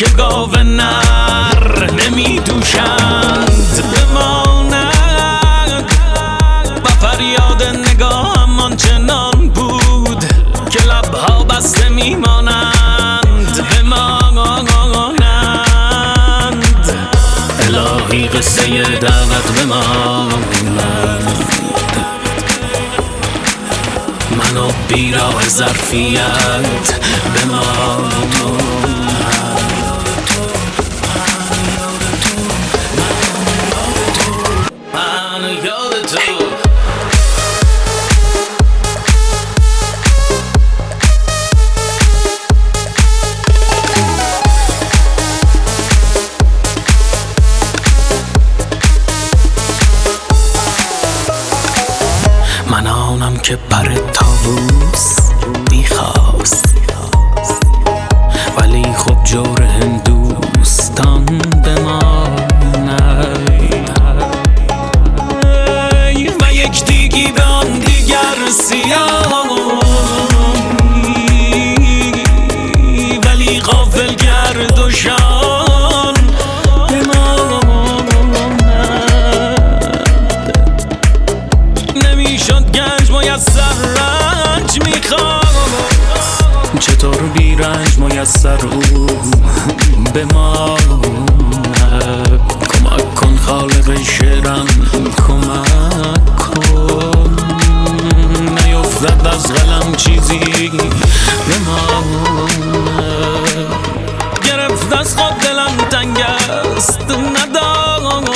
که گاو نر نمی دوشند بماند و فریاد نگاهم آنچنان بود که لبها بسته میمانند بمانند. الهی قصه دعوت بماند، منو بیراه ظرفیت بماند. من آنم که پر طاووس میخواست، ولی خب جور هندوستان بماند و یک دیگی به آن دیگر سیاه، ولی غافل گرد و شان نمیشد گنج میسر رنج میخواست، چطور بی رنج میسر او به ما. کمک کن خالق شعرم، کمک کن نیفتد از قلم چیزی به ما. گرفت از خود دلم تنگ است ندانم،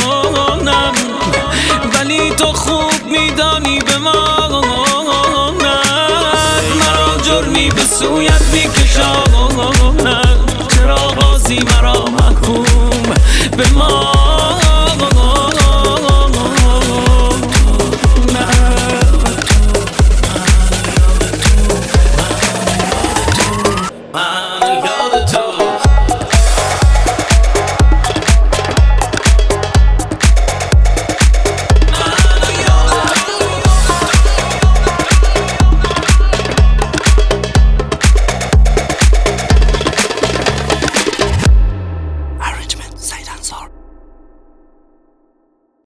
ولی تو خوب میدانی بماند. مرا جرمی به سویت میکشاند، چرا بازی مرا محکوم بماند.